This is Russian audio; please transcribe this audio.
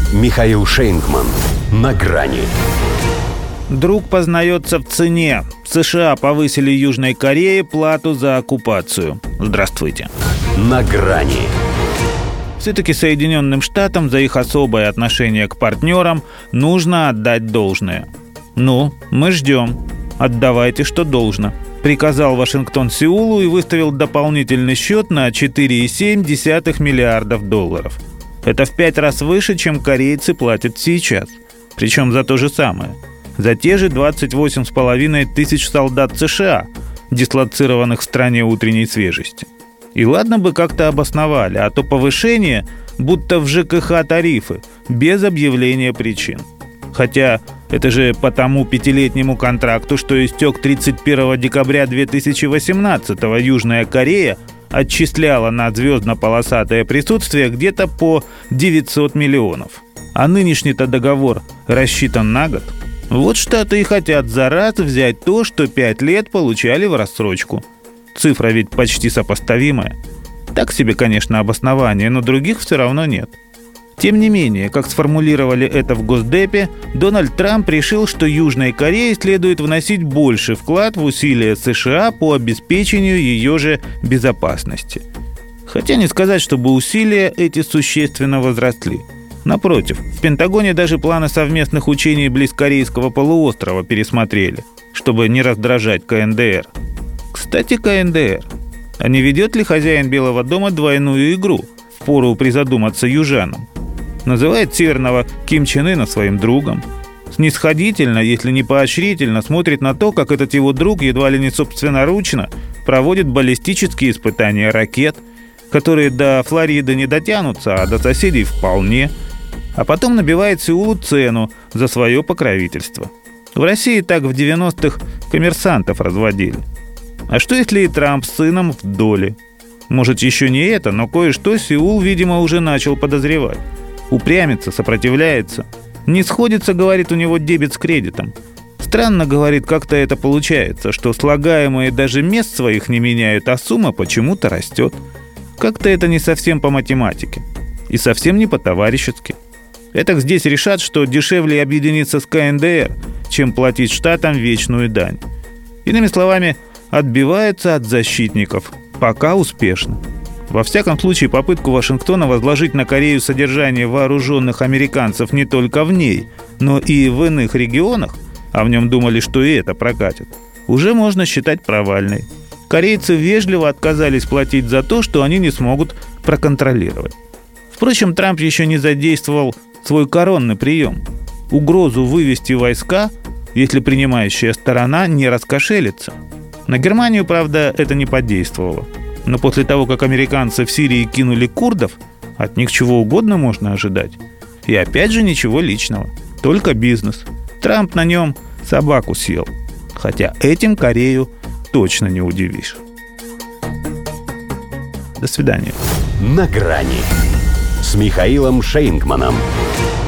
Михаил Шейнгман. На грани. Друг познается в цене. США повысили Южной Корее плату за оккупацию. Здравствуйте. На грани. Все-таки Соединенным Штатам за их особое отношение к партнерам нужно отдать должное. Мы ждем. Отдавайте, что должно. Приказал Вашингтон Сеулу и выставил дополнительный счет на $4,7 миллиардов. Это в 5 раз выше, чем корейцы платят сейчас. Причем за то же самое. За те же 28,5 тысяч солдат США, дислоцированных в стране утренней свежести. И ладно бы как-то обосновали, а то повышение будто в ЖКХ тарифы, без объявления причин. Хотя это же по тому 5-летнему контракту, что истек 31 декабря 2018-го, Южная Корея отчисляла на звездно-полосатое присутствие где-то по 900 миллионов. А нынешний-то договор рассчитан на год. Вот Штаты и хотят за раз взять то, что 5 лет получали в рассрочку. Цифра ведь почти сопоставимая. Так себе, конечно, обоснование, но других все равно нет. Тем не менее, как сформулировали это в Госдепе, Дональд Трамп решил, что Южной Корее следует вносить больше вклад в усилия США по обеспечению ее же безопасности. Хотя не сказать, чтобы усилия эти существенно возросли. Напротив, в Пентагоне даже планы совместных учений близ Корейского полуострова пересмотрели, чтобы не раздражать КНДР. Кстати, КНДР. А не ведет ли хозяин Белого дома двойную игру? Впору призадуматься южанам. Называет северного Ким Чен Ына своим другом. Снисходительно, если не поощрительно, смотрит на то, как этот его друг едва ли не собственноручно проводит баллистические испытания ракет, которые до Флориды не дотянутся, а до соседей вполне. А потом набивает Сеулу цену за свое покровительство. В России так в 90-х коммерсантов разводили. А что если и Трамп с сыном в доле? Может, еще не это, но кое-что Сеул, видимо, уже начал подозревать. Упрямится, сопротивляется. Не сходится, говорит, у него дебет с кредитом. Странно, говорит, как-то это получается, что слагаемые даже мест своих не меняют, а сумма почему-то растет. Как-то это не совсем по математике. И совсем не по-товарищески. Этак здесь решат, что дешевле объединиться с КНДР, чем платить штатам вечную дань. Иными словами, отбиваются от защитников. Пока успешно. Во всяком случае, попытку Вашингтона возложить на Корею содержание вооруженных американцев не только в ней, но и в иных регионах, а в нем думали, что и это прокатит, уже можно считать провальной. Корейцы вежливо отказались платить за то, что они не смогут проконтролировать. Впрочем, Трамп еще не задействовал свой коронный прием – угрозу вывести войска, если принимающая сторона не раскошелится. На Германию, правда, это не подействовало. Но после того, как американцы в Сирии кинули курдов, от них чего угодно можно ожидать. И опять же ничего личного, только бизнес. Трамп на нем собаку съел. Хотя этим Корею точно не удивишь. До свидания. На грани с Михаилом Шейнгманом.